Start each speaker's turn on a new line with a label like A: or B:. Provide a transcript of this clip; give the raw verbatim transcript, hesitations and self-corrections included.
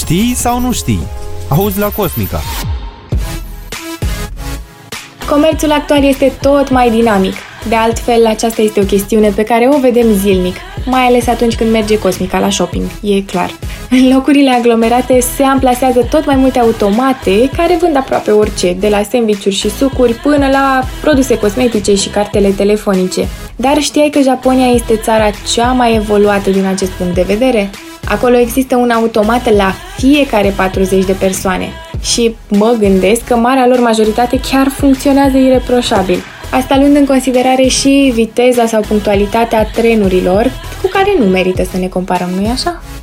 A: Știi sau nu știi? Auzi la Cosmica!
B: Comerțul actual este tot mai dinamic. De altfel, aceasta este o chestiune pe care o vedem zilnic, mai ales atunci când merge Cosmica la shopping, e clar. În locurile aglomerate se amplasează tot mai multe automate care vând aproape orice, de la sandvișuri și sucuri până la produse cosmetice și cartele telefonice. Dar știai că Japonia este țara cea mai evoluată din acest punct de vedere? Acolo există un automat la fiecare patruzeci de persoane și mă gândesc că marea lor majoritate chiar funcționează ireproșabil. Asta luând în considerare și viteza sau punctualitatea trenurilor, cu care nu merită să ne comparăm, nu-i așa?